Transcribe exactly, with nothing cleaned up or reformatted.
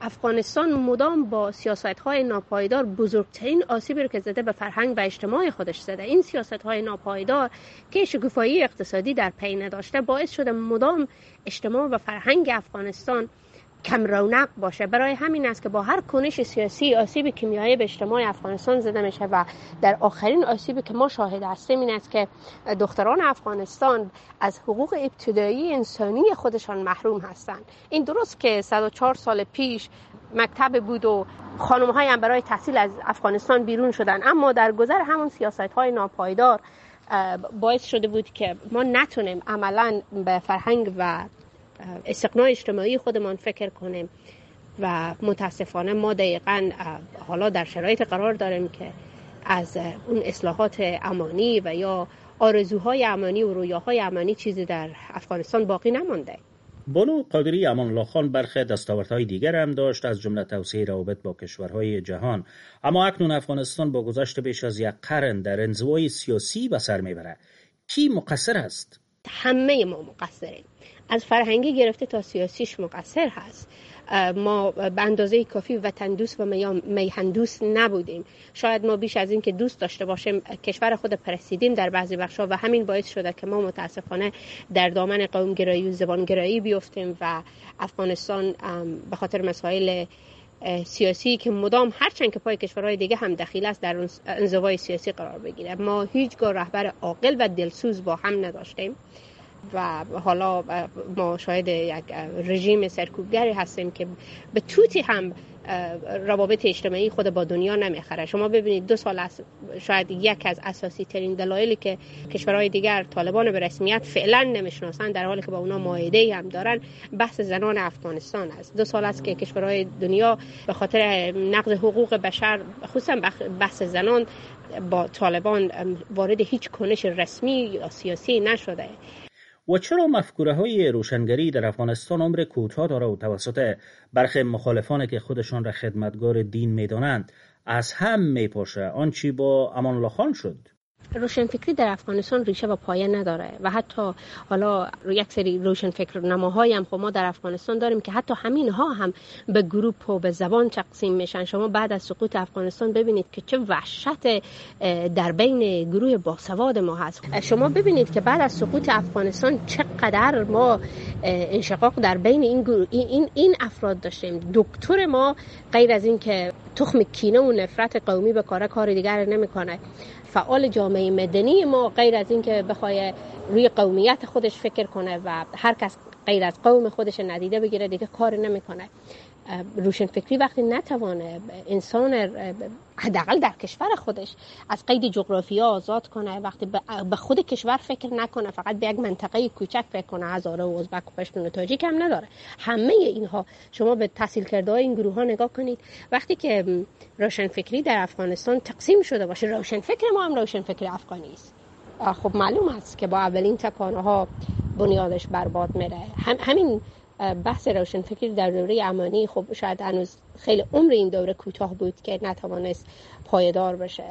افغانستان مدام با سیاست‌های ناپایدار بزرگترین آسیبی رو که زده به فرهنگ و اجتماع خودش زده. این سیاست‌های ناپایدار که شکوفایی اقتصادی در پی نداشته باعث شده مدام اجتماع و فرهنگ افغانستان کم رونق باشه. برای همین است که با هر کنش سیاسی آسیب کیمیایی به اجتماع افغانستان زده میشه و در آخرین آسیبی که ما شاهد هستیم این است که دختران افغانستان از حقوق ابتدایی انسانی خودشان محروم هستند. این درست که صد و چهار سال پیش مکتب بود و خانم‌های هم برای تحصیل از افغانستان بیرون شدن، اما در گذر همون سیاست‌های ناپایدار باعث شده بود که ما نتونیم عملاً به فرهنگ و استقناع اجتماعی خودمان فکر کنیم و متاسفانه ما دقیقاً حالا در شرایط قرار داریم که از اون اصلاحات امانی و یا آرزوهای امانی و رویاهای امانی چیزی در افغانستان باقی نمانده. بانو قادری امان الله خان برخی دستاوردهای دیگر هم داشت، از جمله توسعه روابط با کشورهای جهان، اما اکنون افغانستان با گذشت بیش از یک قرن در انزوای سیاسی به سر میبره. کی مقصر است؟ همه ما مقصریم، از فرهنگی گرفته تا سیاسیش مقصر هست. ما به اندازه کافی وطن دوست و میهن دوست نبودیم. شاید ما بیش از این که دوست داشته باشیم کشور خود پرستیدیم در بعضی بخشا و همین باعث شده که ما متاسفانه در دامن قومگرایی و زبانگرایی بیفتیم و افغانستان به خاطر مسائل سیاسی که مدام هرچند که پای کشورهای دیگه هم دخیل است در انزوای سیاسی قرار بگیره. ما هیچگاه رهبر عاقل و دلسوز با هم نداشتیم و حالا ما شاهد یک رژیم سرکوبگری هستیم که به توتی هم روابط اجتماعی خود با دنیا نمیخره. شما ببینید دو سال است شاید یک از اساسی ترین دلایلی که کشورهای دیگر طالبان به رسمیت فعلا نمیشناسن در حالی که با اونا معاهده هم دارن بحث زنان افغانستان است. دو سال است که کشورهای دنیا به خاطر نقض حقوق بشر خصوصا بحث زنان با طالبان وارد هیچ کنش رسمی یا سیاسی نشده. و چرا مفکوره های روشنگری در افغانستان عمر کوتاه داره و توسط برخی مخالفانی که خودشان را خدمتگار دین میدانند از هم میپاشه؟ آنچه با امان الله خان شد. روشنفکری در افغانستان ریشه و پایه نداره و حتی حالا یک سری روشنفکر نماهایی هم ما در افغانستان داریم که حتی همین ها هم به گروپ و به زبان تقسیم میشن. شما بعد از سقوط افغانستان ببینید که چه وحشت در بین گروه باسواد ما هست. شما ببینید که بعد از سقوط افغانستان چقدر ما انشقاق در بین این گروه این این افراد داشتیم. دکتر ما غیر از این که تخم کینه و نفرت قومی به کار کار دیگر نمیکنه. فعال جامعه مدنی ما غیر از این که بخواد روی قومیت خودش فکر کنه و هر کس غیر از قوم خودش ندیده بگیره دیگه کار نمیکنه. روشنفکری وقتی نتوانه انسان حداقل در کشور خودش از قید جغرافیا آزاد کنه، وقتی به خود کشور فکر نکنه، فقط به یک منطقه کوچک فکر کنه، هزاره و ازبک و پشتون و تاجیک هم نداره. همه اینها شما به تحصیل کرده های این گروه ها نگاه کنید. وقتی که روشنفکری در افغانستان تقسیم شده باشه، روشنفکر ما هم روشنفکر افغانی است، خب معلوم است که با اولین تکانه ها بنیادش برباد میره. هم همین بحث روشنفکری در دوره امانی خب شاید هنوز خیلی عمر این دوره کوتاه بود که نتوانست پایدار بشه.